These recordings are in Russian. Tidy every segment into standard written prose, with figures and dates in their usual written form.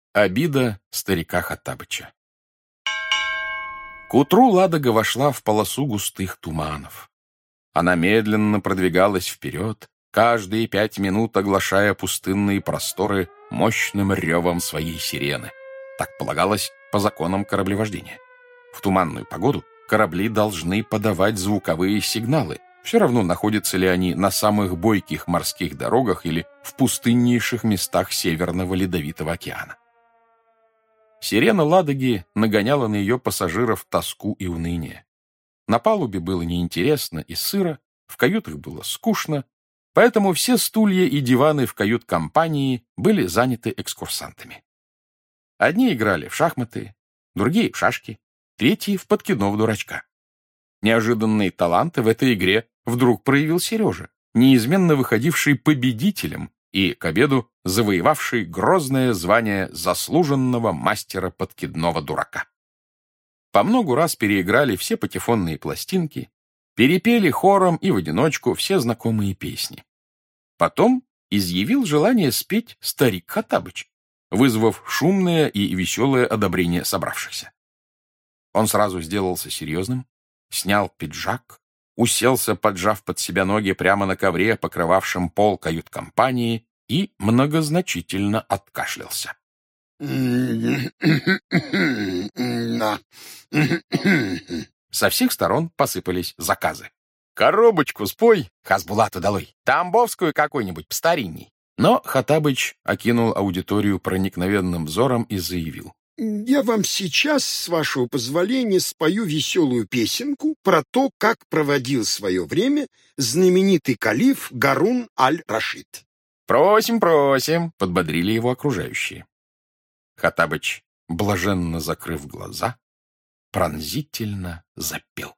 Обида старика Хоттабыча. К утру Ладога вошла в полосу густых туманов. Она медленно продвигалась вперед, каждые 5 минут оглашая пустынные просторы мощным ревом своей сирены. Так полагалось по законам кораблевождения. В туманную погоду корабли должны подавать звуковые сигналы, все равно находятся ли они на самых бойких морских дорогах или в пустыннейших местах Северного Ледовитого океана. Сирена Ладоги нагоняла на ее пассажиров тоску и уныние. На палубе было неинтересно и сыро, в каютах было скучно, поэтому все стулья и диваны в кают-компании были заняты экскурсантами. Одни играли в шахматы, другие — в шашки, третьи — в подкидного дурачка. Неожиданные таланты в этой игре вдруг проявил Сережа, неизменно выходивший победителем и к обеду завоевавший грозное звание заслуженного мастера подкидного дурака. По многу раз переиграли все патефонные пластинки, перепели хором и в одиночку все знакомые песни. Потом изъявил желание спеть старик Хоттабыч, вызвав шумное и веселое одобрение собравшихся. Он сразу сделался серьезным, снял пиджак, уселся, поджав под себя ноги прямо на ковре, покрывавшем пол кают-компании, и многозначительно откашлялся. Со всех сторон посыпались заказы. «Коробочку спой, Хасбулату долой, тамбовскую какую-нибудь постаринней». Но Хоттабыч окинул аудиторию проникновенным взором и заявил: «Я вам сейчас, с вашего позволения, спою веселую песенку про то, как проводил свое время знаменитый калиф Гарун аль-Рашид». «Просим, просим», — подбодрили его окружающие. Хоттабыч, блаженно закрыв глаза, пронзительно запел.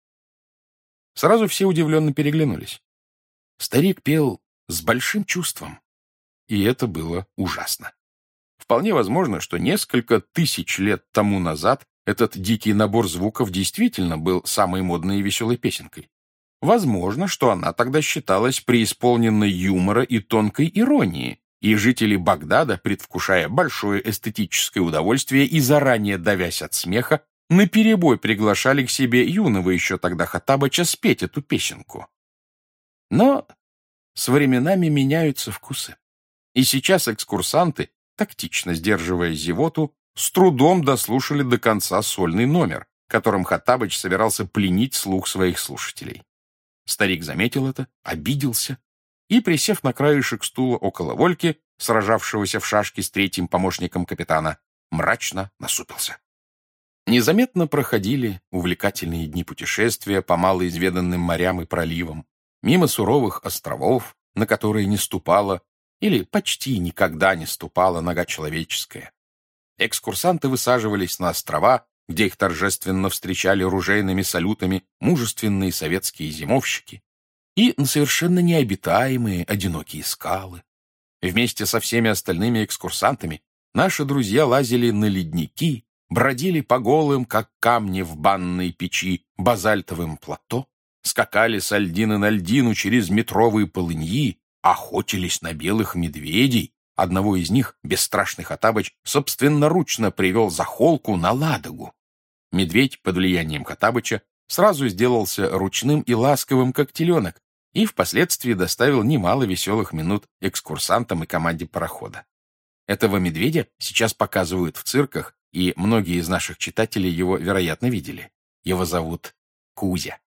Сразу все удивленно переглянулись. Старик пел с большим чувством, и это было ужасно. Вполне возможно, что несколько тысяч лет тому назад этот дикий набор звуков действительно был самой модной и веселой песенкой. Возможно, что она тогда считалась преисполненной юмора и тонкой иронии, и жители Багдада, предвкушая большое эстетическое удовольствие и заранее давясь от смеха, наперебой приглашали к себе юного еще тогда Хоттабыча спеть эту песенку. Но с временами меняются вкусы. И сейчас экскурсанты, тактично сдерживая зевоту, с трудом дослушали до конца сольный номер, которым Хоттабыч собирался пленить слух своих слушателей. Старик заметил это, обиделся и, присев на краешек стула около Вольки, сражавшегося в шашки с третьим помощником капитана, мрачно насупился. Незаметно проходили увлекательные дни путешествия по малоизведанным морям и проливам, мимо суровых островов, на которые не ступала или почти никогда не ступала нога человеческая. Экскурсанты высаживались на острова, где их торжественно встречали ружейными салютами мужественные советские зимовщики, и на совершенно необитаемые одинокие скалы. Вместе со всеми остальными экскурсантами наши друзья лазили на ледники, бродили по голым, как камни в банной печи, базальтовым плато, скакали с льдины на льдину через метровые полыньи, охотились на белых медведей. Одного из них бесстрашный Хоттабыч собственноручно привел за холку на Ладогу. Медведь под влиянием Хоттабыча сразу сделался ручным и ласковым, как теленок, и впоследствии доставил немало веселых минут экскурсантам и команде парохода. Этого медведя сейчас показывают в цирках, и многие из наших читателей его, вероятно, видели. Его зовут Кузя.